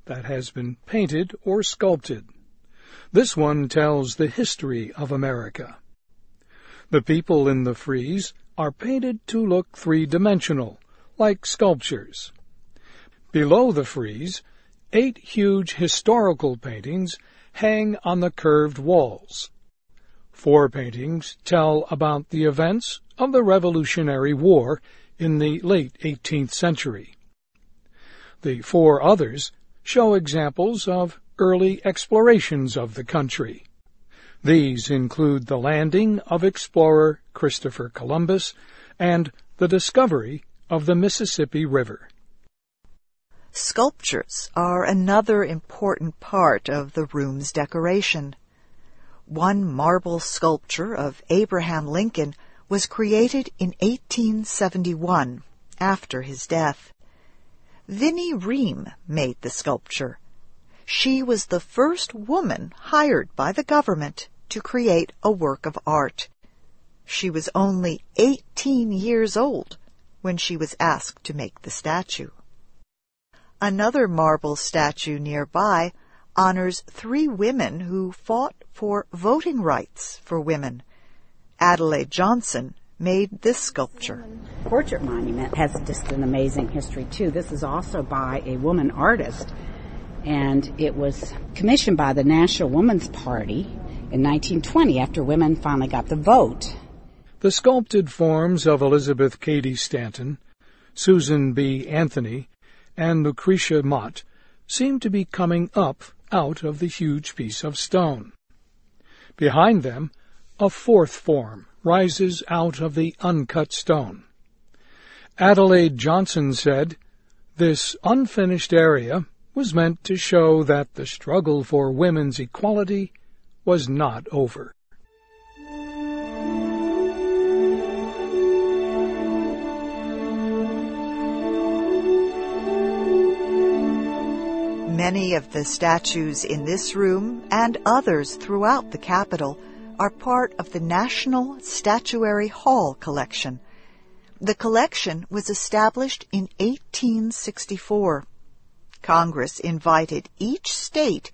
that has been painted or sculpted. This one tells the history of America. The people in the frieze are painted to look three-dimensional, like sculptures. Below the frieze, 8 huge historical paintings hang on the curved walls. 4 paintings tell about the events of the Revolutionary War in the late 18th century. The 4 others show examples of early explorations of the country. These include the landing of explorer Christopher Columbus and the discovery of the Mississippi River. Sculptures are another important part of the room's decoration. One marble sculpture of Abraham Lincoln was created in 1871, after his death. Vinnie Ream made the sculpture. She was the first woman hired by the government to create a work of art. She was only 18 years old when she was asked to make the statue. Another marble statue nearby honors 3 women who fought for voting rights for women. Adelaide Johnson made this sculpture. Portrait monument has just an amazing history, too. This is also by a woman artist, and it was commissioned by the National Woman's Party in 1920 after women finally got the vote. The sculpted forms of Elizabeth Cady Stanton, Susan B. Anthony, and Lucretia Mott seem to be coming up out of the huge piece of stone. Behind them, a 4th form rises out of the uncut stone. Adelaide Johnson said, "This unfinished area was meant to show that the struggle for women's equality was not over." Many of the statues in this room and others throughout the Capitol are part of the National Statuary Hall collection. The collection was established in 1864. Congress invited each state